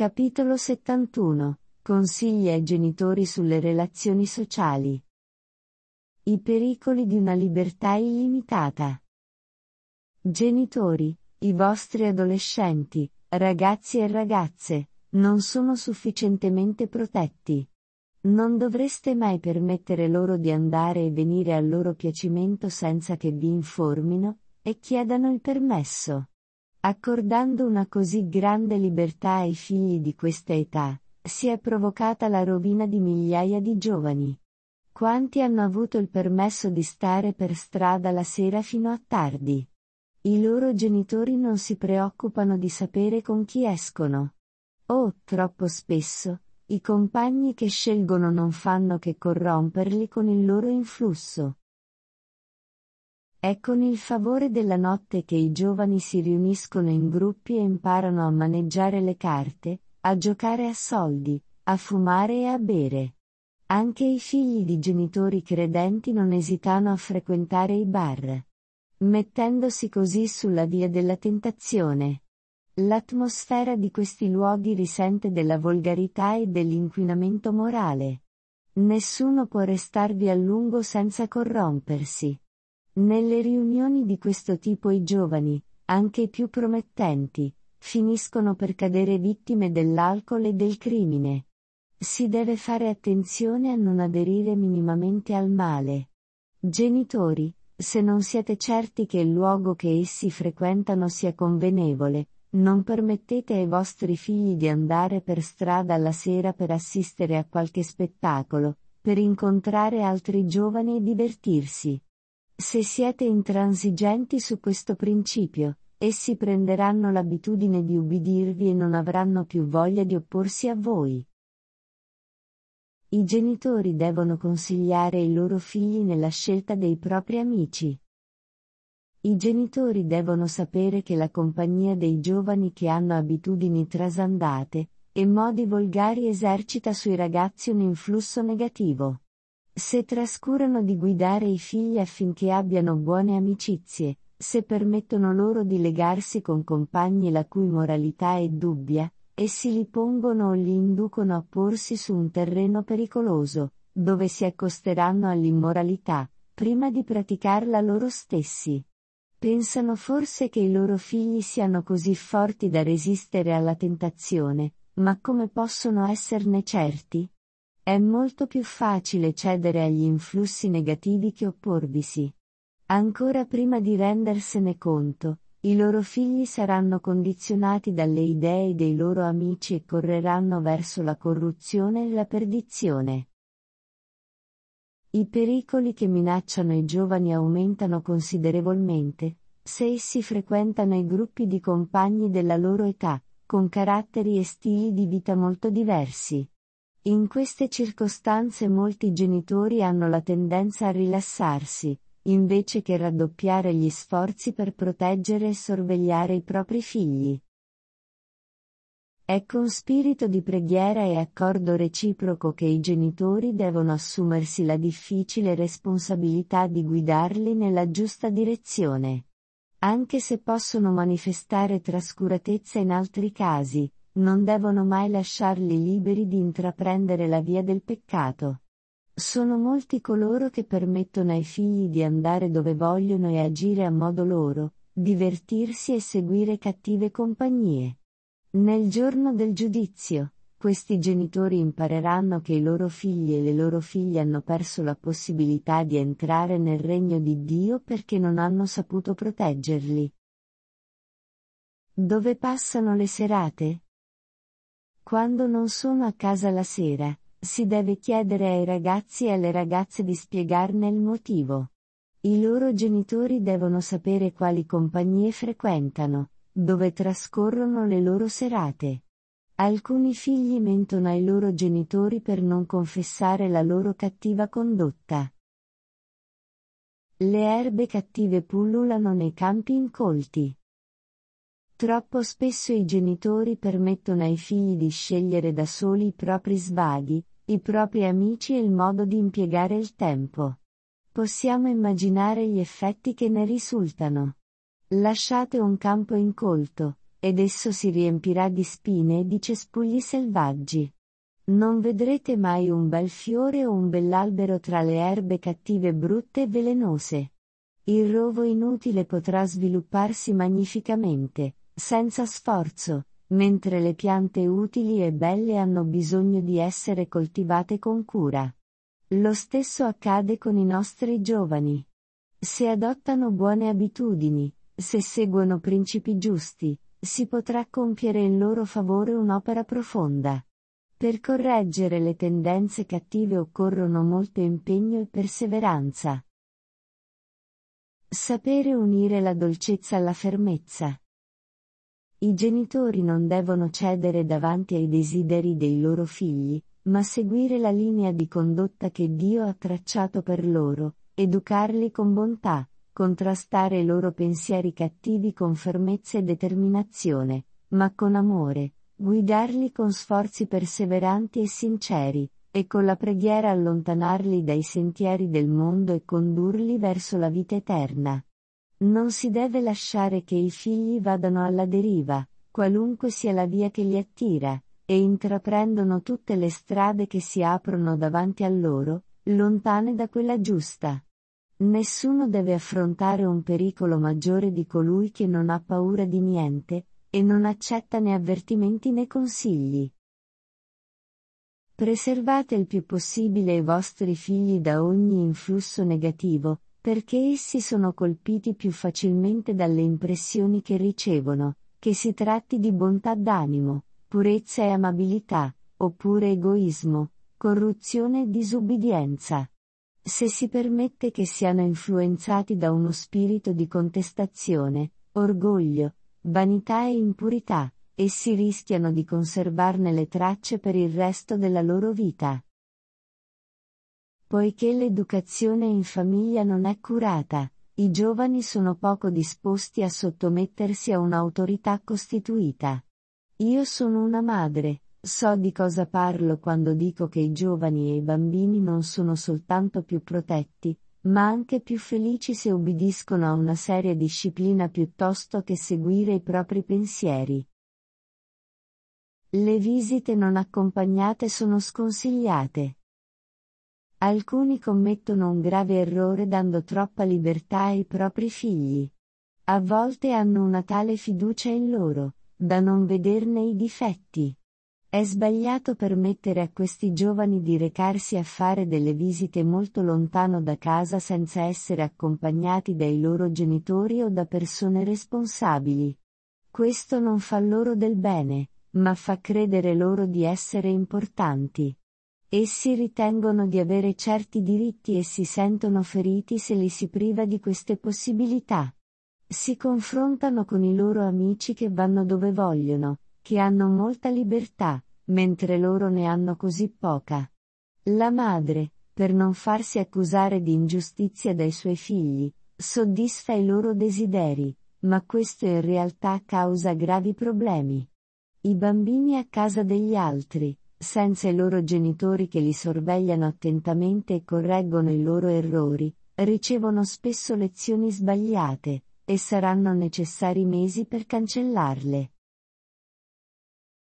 Capitolo 71. Consigli ai genitori sulle relazioni sociali. I pericoli di una libertà illimitata. Genitori, i vostri adolescenti, ragazzi e ragazze, non sono sufficientemente protetti. Non dovreste mai permettere loro di andare e venire al loro piacimento senza che vi informino e chiedano il permesso. Accordando una così grande libertà ai figli di questa età, si è provocata la rovina di migliaia di giovani. Quanti hanno avuto il permesso di stare per strada la sera fino a tardi? I loro genitori non si preoccupano di sapere con chi escono. Oh, troppo spesso, i compagni che scelgono non fanno che corromperli con il loro influsso. È con il favore della notte che i giovani si riuniscono in gruppi e imparano a maneggiare le carte, a giocare a soldi, a fumare e a bere. Anche i figli di genitori credenti non esitano a frequentare i bar, mettendosi così sulla via della tentazione. L'atmosfera di questi luoghi risente della volgarità e dell'inquinamento morale. Nessuno può restarvi a lungo senza corrompersi. Nelle riunioni di questo tipo i giovani, anche i più promettenti, finiscono per cadere vittime dell'alcol e del crimine. Si deve fare attenzione a non aderire minimamente al male. Genitori, se non siete certi che il luogo che essi frequentano sia convenevole, non permettete ai vostri figli di andare per strada alla sera per assistere a qualche spettacolo, per incontrare altri giovani e divertirsi. Se siete intransigenti su questo principio, essi prenderanno l'abitudine di ubbidirvi e non avranno più voglia di opporsi a voi. I genitori devono consigliare i loro figli nella scelta dei propri amici. I genitori devono sapere che la compagnia dei giovani che hanno abitudini trasandate e modi volgari esercita sui ragazzi un influsso negativo. Se trascurano di guidare i figli affinché abbiano buone amicizie, se permettono loro di legarsi con compagni la cui moralità è dubbia, essi li pongono o li inducono a porsi su un terreno pericoloso, dove si accosteranno all'immoralità, prima di praticarla loro stessi. Pensano forse che i loro figli siano così forti da resistere alla tentazione, ma come possono esserne certi? È molto più facile cedere agli influssi negativi che opporvisi. Ancora prima di rendersene conto, i loro figli saranno condizionati dalle idee dei loro amici e correranno verso la corruzione e la perdizione. I pericoli che minacciano i giovani aumentano considerevolmente, se essi frequentano i gruppi di compagni della loro età, con caratteri e stili di vita molto diversi. In queste circostanze molti genitori hanno la tendenza a rilassarsi, invece che raddoppiare gli sforzi per proteggere e sorvegliare i propri figli. È con spirito di preghiera e accordo reciproco che i genitori devono assumersi la difficile responsabilità di guidarli nella giusta direzione. Anche se possono manifestare trascuratezza in altri casi, non devono mai lasciarli liberi di intraprendere la via del peccato. Sono molti coloro che permettono ai figli di andare dove vogliono e agire a modo loro, divertirsi e seguire cattive compagnie. Nel giorno del giudizio, questi genitori impareranno che i loro figli e le loro figlie hanno perso la possibilità di entrare nel regno di Dio perché non hanno saputo proteggerli. Dove passano le serate? Quando non sono a casa la sera, si deve chiedere ai ragazzi e alle ragazze di spiegarne il motivo. I loro genitori devono sapere quali compagnie frequentano, dove trascorrono le loro serate. Alcuni figli mentono ai loro genitori per non confessare la loro cattiva condotta. Le erbe cattive pullulano nei campi incolti. Troppo spesso i genitori permettono ai figli di scegliere da soli i propri svaghi, i propri amici e il modo di impiegare il tempo. Possiamo immaginare gli effetti che ne risultano. Lasciate un campo incolto, ed esso si riempirà di spine e di cespugli selvaggi. Non vedrete mai un bel fiore o un bell'albero tra le erbe cattive, brutte e velenose. Il rovo inutile potrà svilupparsi magnificamente, senza sforzo, mentre le piante utili e belle hanno bisogno di essere coltivate con cura. Lo stesso accade con i nostri giovani. Se adottano buone abitudini, se seguono principi giusti, si potrà compiere in loro favore un'opera profonda. Per correggere le tendenze cattive occorrono molto impegno e perseveranza. Sapere unire la dolcezza alla fermezza. I genitori non devono cedere davanti ai desideri dei loro figli, ma seguire la linea di condotta che Dio ha tracciato per loro, educarli con bontà, contrastare i loro pensieri cattivi con fermezza e determinazione, ma con amore, guidarli con sforzi perseveranti e sinceri, e con la preghiera allontanarli dai sentieri del mondo e condurli verso la vita eterna. Non si deve lasciare che i figli vadano alla deriva, qualunque sia la via che li attira, e intraprendono tutte le strade che si aprono davanti a loro, lontane da quella giusta. Nessuno deve affrontare un pericolo maggiore di colui che non ha paura di niente, e non accetta né avvertimenti né consigli. Preservate il più possibile i vostri figli da ogni influsso negativo, perché essi sono colpiti più facilmente dalle impressioni che ricevono, che si tratti di bontà d'animo, purezza e amabilità, oppure egoismo, corruzione e disubbidienza. Se si permette che siano influenzati da uno spirito di contestazione, orgoglio, vanità e impurità, essi rischiano di conservarne le tracce per il resto della loro vita. Poiché l'educazione in famiglia non è curata, i giovani sono poco disposti a sottomettersi a un'autorità costituita. Io sono una madre, so di cosa parlo quando dico che i giovani e i bambini non sono soltanto più protetti, ma anche più felici se ubbidiscono a una seria disciplina piuttosto che seguire i propri pensieri. Le visite non accompagnate sono sconsigliate. Alcuni commettono un grave errore dando troppa libertà ai propri figli. A volte hanno una tale fiducia in loro, da non vederne i difetti. È sbagliato permettere a questi giovani di recarsi a fare delle visite molto lontano da casa senza essere accompagnati dai loro genitori o da persone responsabili. Questo non fa loro del bene, ma fa credere loro di essere importanti. Essi ritengono di avere certi diritti e si sentono feriti se li si priva di queste possibilità. Si confrontano con i loro amici che vanno dove vogliono, che hanno molta libertà, mentre loro ne hanno così poca. La madre, per non farsi accusare di ingiustizia dai suoi figli, soddisfa i loro desideri, ma questo in realtà causa gravi problemi. I bambini a casa degli altri, senza i loro genitori che li sorvegliano attentamente e correggono i loro errori, ricevono spesso lezioni sbagliate, e saranno necessari mesi per cancellarle.